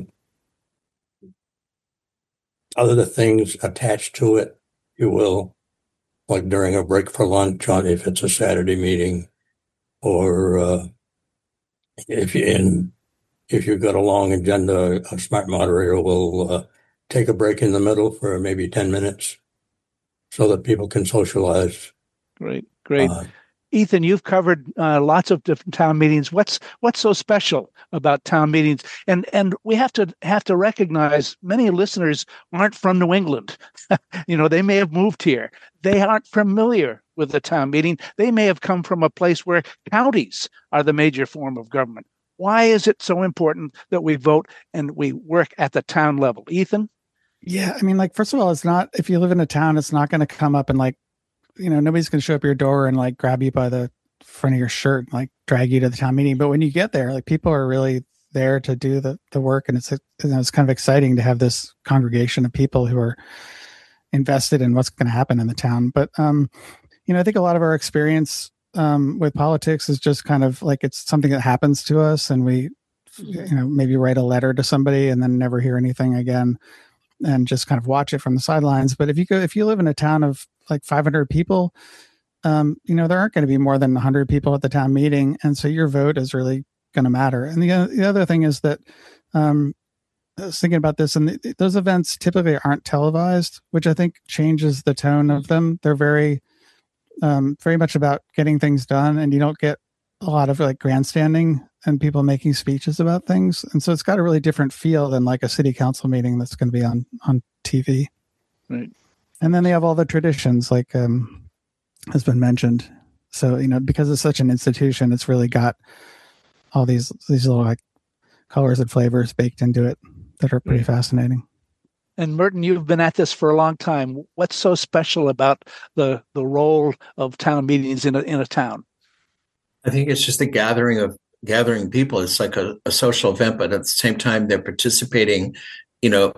other things attached to it, if you will, like during a break for lunch on if it's a Saturday meeting, or uh, if you in if you've got a long agenda, a smart moderator will uh, take a break in the middle for maybe ten minutes so that people can socialize. Great, great. Uh, Ethan, you've covered uh, lots of different town meetings. What's what's so special about town meetings? And and we have to have to recognize many listeners aren't from New England. You know, they may have moved here. They aren't familiar with the town meeting. They may have come from a place where counties are the major form of government. Why is it so important that we vote and we work at the town level? Ethan? Yeah, I mean, like, first of all, it's not, if you live in a town, it's not going to come up and like, you know, nobody's going to show up your door and like grab you by the front of your shirt and like drag you to the town meeting. But when you get there, like, people are really there to do the, the work. And it's, you know, it's kind of exciting to have this congregation of people who are invested in what's going to happen in the town. But, um, you know, I think a lot of our experience um, with politics is just kind of like, it's something that happens to us, and we, you know, maybe write a letter to somebody and then never hear anything again and just kind of watch it from the sidelines. But if you go, if you live in a town of like five hundred people, um, you know, there aren't going to be more than one hundred people at the town meeting. And so your vote is really going to matter. And the, the other thing is that, um, I was thinking about this, and th- those events typically aren't televised, which I think changes the tone of them. They're very, um, very much about getting things done, and you don't get a lot of like grandstanding and people making speeches about things. And so it's got a really different feel than like a city council meeting that's going to be on, on T V. Right. And then they have all the traditions, like um, has been mentioned. So, you know, because it's such an institution, it's really got all these these little like colors and flavors baked into it that are pretty fascinating. And Merton, you've been at this for a long time. What's so special about the the role of town meetings in a in a town? I think it's just a gathering of gathering people. It's like a, a social event, but at the same time, they're participating. You know,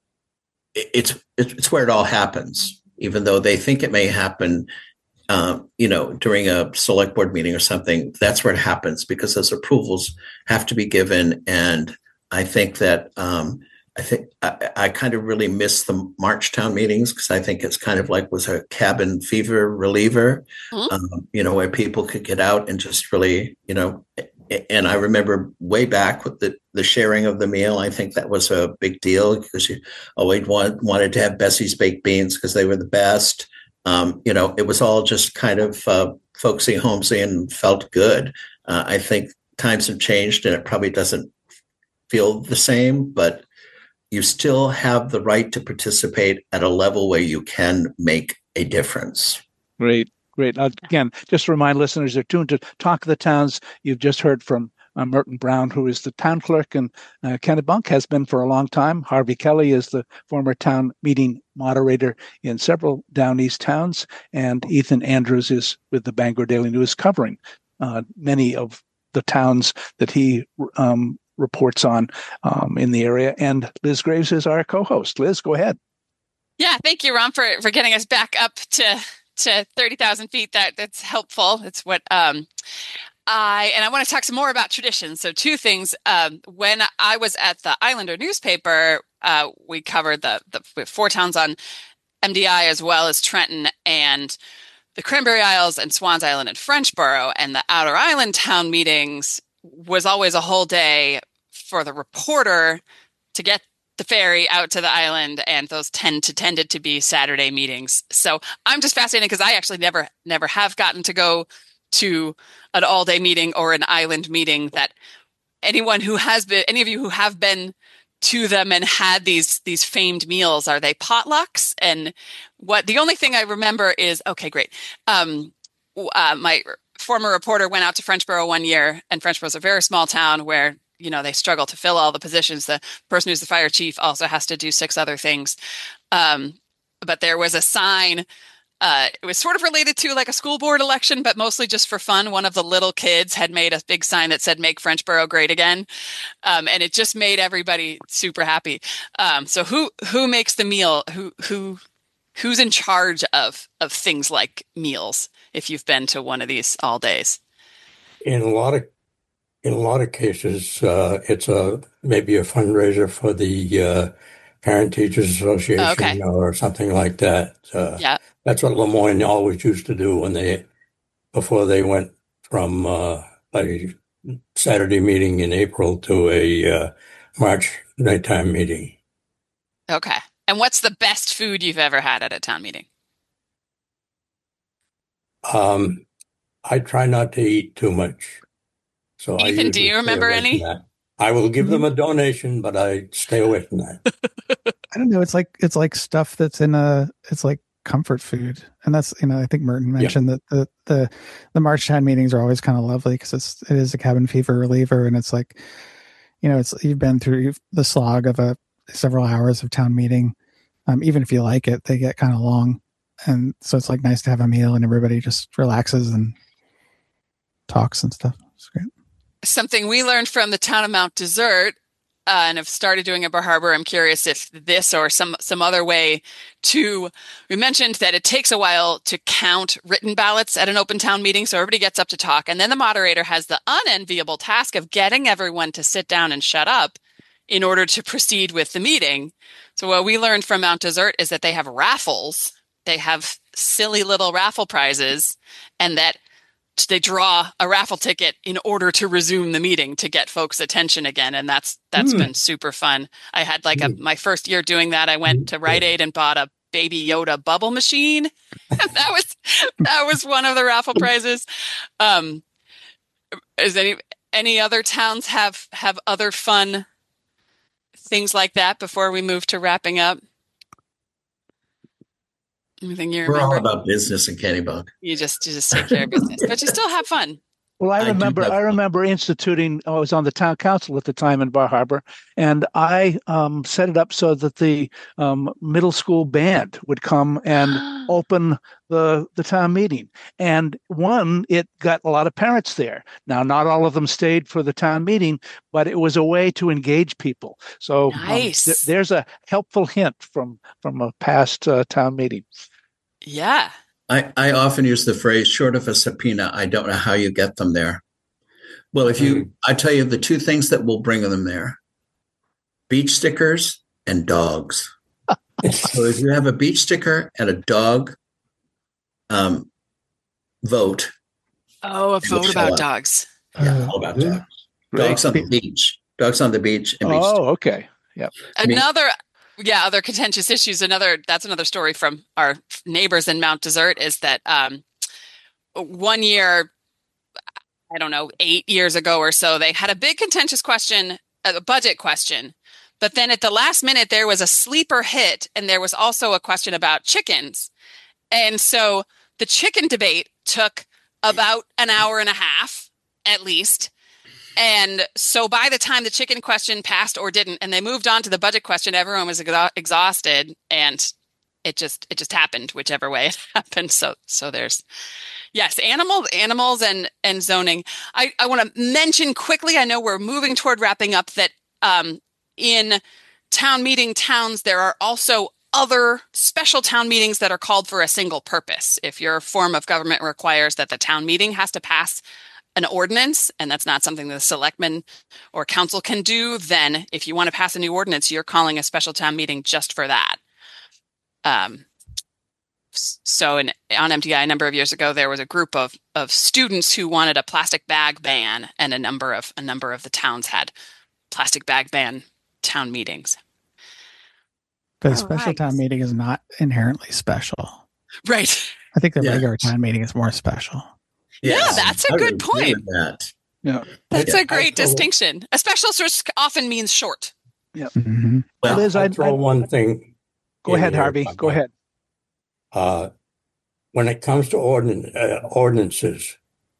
it, it's it's where it all happens, even though they think it may happen. Um, you know, during a select board meeting or something, that's where it happens because those approvals have to be given. And I think that um, I think I, I kind of really miss the March town meetings because I think it's kind of like was a cabin fever reliever, mm-hmm. um, you know, where people could get out and just really, you know, and I remember way back with the, the sharing of the meal, I think that was a big deal because you always want, wanted to have Bessie's baked beans because they were the best. Um, you know, it was all just kind of uh, folksy, homesy, and felt good. Uh, I think times have changed, and it probably doesn't feel the same, but you still have the right to participate at a level where you can make a difference. Great, great. Uh, again, just to remind listeners, they're tuned to Talk of the Towns. You've just heard from Uh, Merton Brown, who is the town clerk, and uh, Kennebunk has been for a long time. Harvey Kelly is the former town meeting moderator in several Down East towns, and Ethan Andrews is with the Bangor Daily News, covering uh, many of the towns that he um, reports on um, in the area. And Liz Graves is our co-host. Liz, go ahead. Yeah, thank you, Ron, for, for getting us back up to to thirty thousand feet. That that's helpful. It's what. Um, I and I want to talk some more about traditions. So two things. Um, when I was at the Islander newspaper, uh, we covered the, the four towns on M D I as well as Trenton and the Cranberry Isles and Swans Island and Frenchboro. And the Outer Island town meetings was always a whole day for the reporter to get the ferry out to the island, and those tend to tended to be Saturday meetings. So I'm just fascinated because I actually never never have gotten to go to an all-day meeting or an island meeting. That anyone who has been, any of you who have been to them and had these these famed meals, are they potlucks? And what the only thing I remember is, okay, great. Um, uh, my former reporter went out to Frenchboro one year, and Frenchboro is a very small town where, you know, they struggle to fill all the positions. The person who's the fire chief also has to do six other things. Um, but there was a sign. Uh, it was sort of related to like a school board election, but mostly just for fun. One of the little kids had made a big sign that said, "Make Frenchboro Great Again." Um, and it just made everybody super happy. Um, so who, who makes the meal? Who, who, who's in charge of, of things like meals? If you've been to one of these all days. In a lot of, in a lot of cases, uh, it's a, maybe a fundraiser for the, uh, Parent Teachers Association oh, okay. or something like that. Uh, yeah. That's what Lemoyne always used to do when they, before they went from uh, a Saturday meeting in April to a uh, March nighttime meeting. Okay. And what's the best food you've ever had at a town meeting? Um, I try not to eat too much. So Ethan, I do you remember any? I will give them a donation, but I stay away from that. I don't know. It's like it's like stuff that's in a. It's like comfort food, and that's, you know, I think Merton mentioned yeah. that the the the March town meetings are always kind of lovely because it's it is a cabin fever reliever, and it's like, you know, it's you've been through the slog of a several hours of town meeting. Um, even if you like it, they get kind of long, and so it's like nice to have a meal and everybody just relaxes and talks and stuff. It's great. Something we learned from the town of Mount Desert, uh, and have started doing at Bar Harbor. I'm curious if this or some some other way to, we mentioned that it takes a while to count written ballots at an open town meeting. So everybody gets up to talk. And then the moderator has the unenviable task of getting everyone to sit down and shut up in order to proceed with the meeting. So what we learned from Mount Desert is that they have raffles. They have silly little raffle prizes, and that they draw a raffle ticket in order to resume the meeting to get folks' attention again, and that's that's mm. been super fun. I had like a my first year doing that. I went to Rite Aid and bought a Baby Yoda bubble machine. that was that was one of the raffle prizes. Um, is any any other towns have have other fun things like that before we move to wrapping up? Anything you We're remember? all about business in Kennebunk. You just you just take care of business, but you still have fun. Well, I remember I, I remember instituting, I was on the town council at the time in Bar Harbor, and I um, set it up so that the um, middle school band would come and open the the town meeting. And one, it got a lot of parents there. Now, not all of them stayed for the town meeting, but it was a way to engage people. So nice. um, th- there's a helpful hint from, from a past uh, town meeting. Yeah. I, I often use the phrase, short of a subpoena, I don't know how you get them there. Well, if you, mm. I tell you the two things that will bring them there, beach stickers and dogs. So if you have a beach sticker and a dog um, vote. Oh, a vote about up. dogs. Yeah, all about dogs. Dogs on the beach. Dogs on the beach. And beach oh, stickers. Okay. Yep. Another... Yeah, other contentious issues. Another that's another story from our neighbors in Mount Desert is that um, one year, I don't know, eight years ago or so, they had a big contentious question, a budget question. But then at the last minute, there was a sleeper hit, and there was also a question about chickens. And so the chicken debate took about an hour and a half, at least. And so by the time the chicken question passed or didn't, and they moved on to the budget question, everyone was exa- exhausted, and it just it just happened, whichever way it happened. So so there's yes, animals, animals, and and zoning. I, I want to mention quickly. I know we're moving toward wrapping up. That um, in town meeting towns, there are also other special town meetings that are called for a single purpose. If your form of government requires that the town meeting has to pass an ordinance, and that's not something the selectmen or council can do, then if you want to pass a new ordinance, you're calling a special town meeting just for that. Um, so in, on M T I a number of years ago, there was a group of, of students who wanted a plastic bag ban, and a number of a number of the towns had plastic bag ban town meetings. But a special right. town meeting is not inherently special. Right. I think the yeah. regular town meeting is more special. Yes, yeah, that's a I good point. That. Yeah, that's yeah. a great distinction. A special source often means short. Yeah. Mm-hmm. Well, Liz, I'd throw I'd, one thing. Go ahead, Harvey. Go ahead. Uh, when it comes to ordin- uh, ordinances,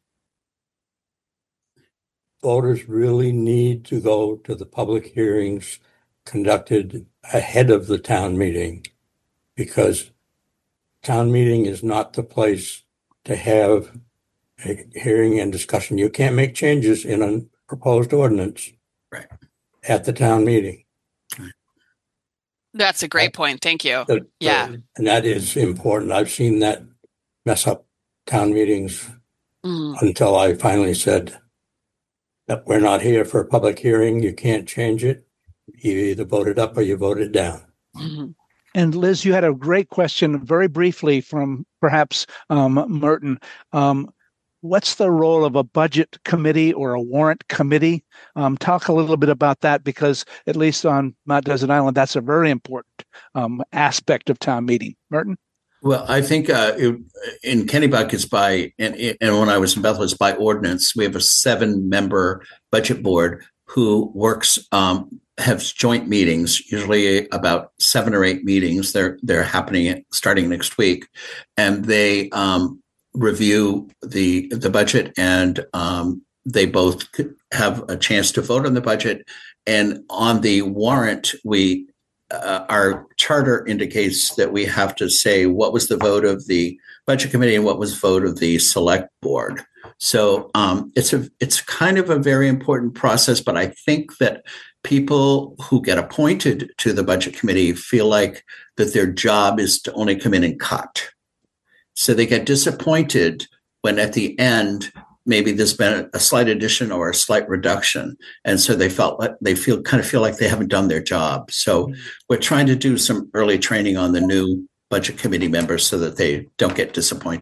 voters really need to go to the public hearings conducted ahead of the town meeting, because town meeting is not the place to have a hearing and discussion. You can't make changes in a proposed ordinance right. at the town meeting. That's a great point. Thank you. The, yeah. The, and that is important. I've seen that mess up town meetings mm. until I finally said that we're not here for a public hearing. You can't change it. You either vote it up or you vote it down. Mm-hmm. And Liz, you had a great question very briefly from perhaps um, Merton. Um, what's the role of a budget committee or a warrant committee? Um, talk a little bit about that, because at least on Mount Desert Island, that's a very important um, aspect of town meeting. Merton? Well, I think uh, it, in Kennebunk, it's by, and, and when I was in Bethel, it's by ordinance. We have a seven-member budget board who works, um, have joint meetings, usually about seven or eight meetings. They're they're happening starting next week, and they um, review the the budget, and um, they both have a chance to vote on the budget. And on the warrant, we uh, our charter indicates that we have to say what was the vote of the budget committee and what was the vote of the select board. So um, it's a it's kind of a very important process, but I think that people who get appointed to the budget committee feel like that their job is to only come in and cut. So they get disappointed when at the end, maybe there's been a slight addition or a slight reduction. And so they felt like they feel kind of feel like they haven't done their job. So mm-hmm. we're trying to do some early training on the new budget committee members so that they don't get disappointed.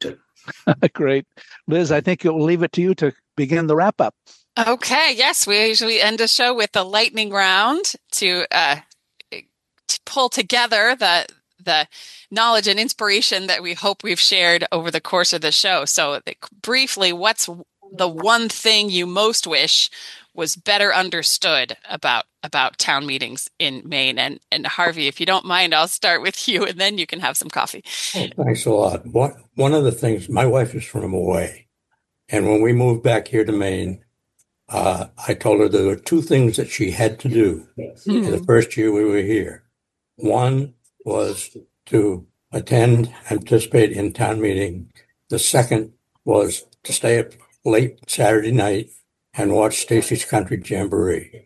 Great. Liz, I think we'll leave it to you to begin the wrap up. Okay. Yes, we usually end a show with the lightning round to, uh, to pull together the the knowledge and inspiration that we hope we've shared over the course of the show. So briefly, what's the one thing you most wish was better understood about about town meetings in Maine? And and Harvey, if you don't mind, I'll start with you, and then you can have some coffee. Oh, thanks a lot. One, one of the things, my wife is from away. And when we moved back here to Maine, uh, I told her there were two things that she had to do mm. in the first year we were here. One was to attend and participate in town meeting. The second was to stay up late Saturday night and watch Stacy's Country Jamboree.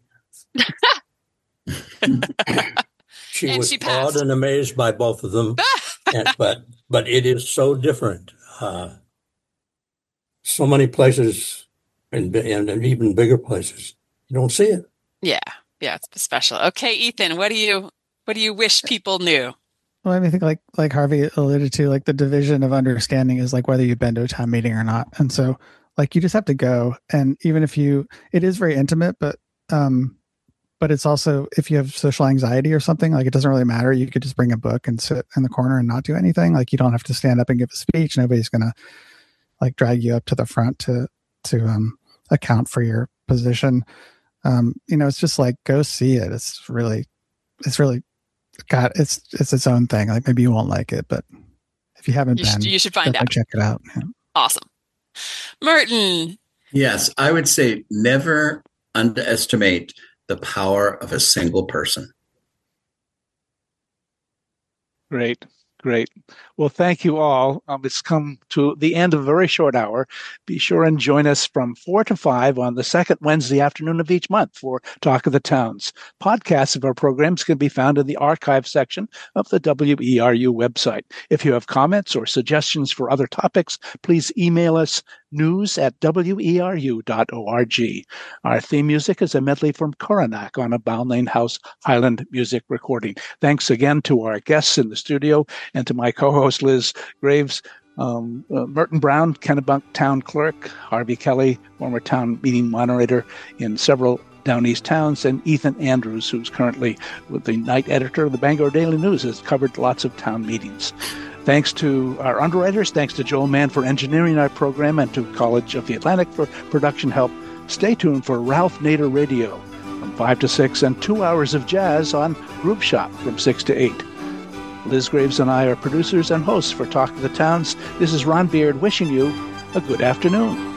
she and was she awed and amazed by both of them, and, but but it is so different. Uh, so many places, and, and even bigger places, you don't see it. Yeah, yeah, it's special. Okay, Ethan, what do you what do you wish people knew? Well, I mean, I think like like Harvey alluded to, like the division of understanding is like whether you've been to a town meeting or not, and so like you just have to go. And even if you, it is very intimate, but um, but it's also if you have social anxiety or something, like it doesn't really matter. You could just bring a book and sit in the corner and not do anything. Like you don't have to stand up and give a speech. Nobody's gonna like drag you up to the front to to um account for your position. Um, you know, it's just like go see it. It's really, it's really. God, it's it's its own thing. Like maybe you won't like it, but if you haven't you been, should, you should find out. Check it out. Yeah. Awesome, Merton. Yes, I would say never underestimate the power of a single person. Great. Great. Well, thank you all. Um, it's come to the end of a very short hour. Be sure and join us from four to five on the second Wednesday afternoon of each month for Talk of the Towns. Podcasts of our programs can be found in the archive section of the W E R U website. If you have comments or suggestions for other topics, please email us news at W E R U dot org. Our theme music is a medley from Coronach on a Balmain House Highland music recording. Thanks again to our guests in the studio and to my co-host Liz Graves, um, uh, Merton Brown, Kennebunk Town Clerk, Harvey Kelly, former town meeting moderator in several Down East towns, and Ethan Andrews, who's currently with the night editor of the Bangor Daily News, has covered lots of town meetings. Thanks to our underwriters, thanks to Joel Mann for engineering our program, and to College of the Atlantic for production help. Stay tuned for Ralph Nader Radio from five to six and two hours of jazz on Group Shop from six to eight. Liz Graves and I are producers and hosts for Talk of the Towns. This is Ron Beard wishing you a good afternoon.